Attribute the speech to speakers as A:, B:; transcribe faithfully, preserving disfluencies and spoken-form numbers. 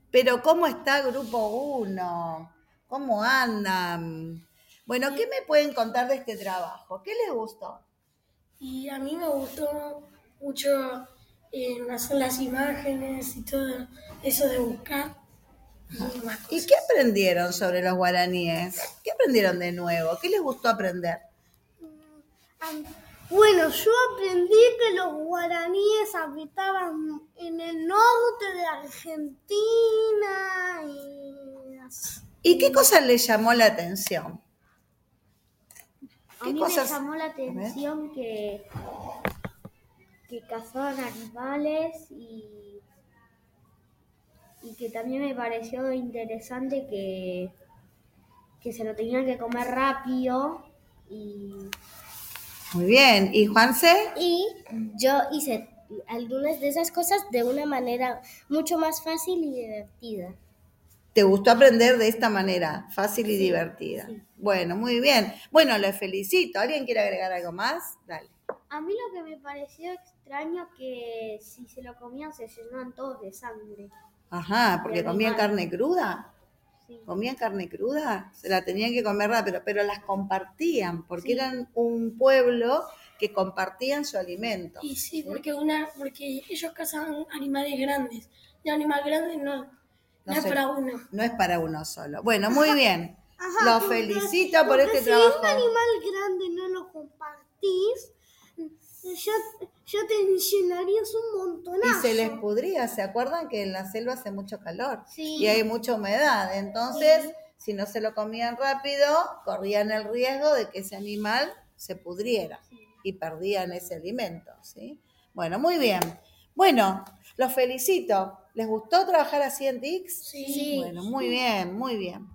A: Pero ¿cómo está Grupo uno? ¿Cómo andan? Bueno, ¿qué me pueden contar de este trabajo? ¿Qué les gustó?
B: Y a mí me gustó mucho eh, hacer las imágenes y todo eso de buscar y más
A: ¿Y qué
B: cosas.
A: aprendieron sobre los guaraníes? ¿Qué aprendieron de nuevo? ¿Qué les gustó aprender?
C: Bueno, yo aprendí que los guaraníes habitaban en el norte de Argentina y así.
A: ¿Y qué cosas les llamó la atención?
D: A
A: ¿Qué
D: mí me
A: cosas?
D: llamó la
A: A ver.
D: atención que, que cazaban animales y, y que también me pareció interesante que, que se lo tenían que comer rápido y,
A: Muy bien. ¿Y Juanse?
E: Y yo hice algunas de esas cosas de una manera mucho más fácil y divertida.
A: ¿Te gustó aprender de esta manera, fácil y
E: Sí,
A: divertida?
E: sí.
A: Bueno, muy bien. Bueno, les felicito. ¿Alguien quiere agregar algo más? Dale.
D: a mí lo que me pareció extraño que si se lo comían se llenaban todos de sangre.
A: Ajá, porque
D: De
A: comían
D: animal.
A: carne cruda.
D: Sí.
A: Comían carne cruda, se la tenían que comer rápido, pero las compartían, porque
D: Sí.
A: eran un pueblo que compartían su alimento.
B: Y sí, porque una, porque ellos cazaban animales grandes. Y un animal grande no, no,
A: No
B: es
A: sé,
B: para uno.
A: No es para uno solo. Bueno, muy bien.
C: Ajá,
A: Los
C: porque-
A: felicito por
C: porque
A: este
C: si
A: trabajo.
C: un animal grande no lo compartís, ya, ya te llenarías un
A: Y
C: montonazo.
A: se les pudría, ¿se acuerdan que en la selva hace mucho calor?
C: Sí.
A: Y hay mucha humedad, entonces
C: Sí.
A: si no se lo comían rápido, corrían el riesgo de que ese animal se pudriera y perdían ese alimento, ¿sí? Bueno, muy bien. Bueno, los felicito. ¿Les gustó trabajar así en T I C S?
B: Sí.
A: Bueno, muy bien, muy bien.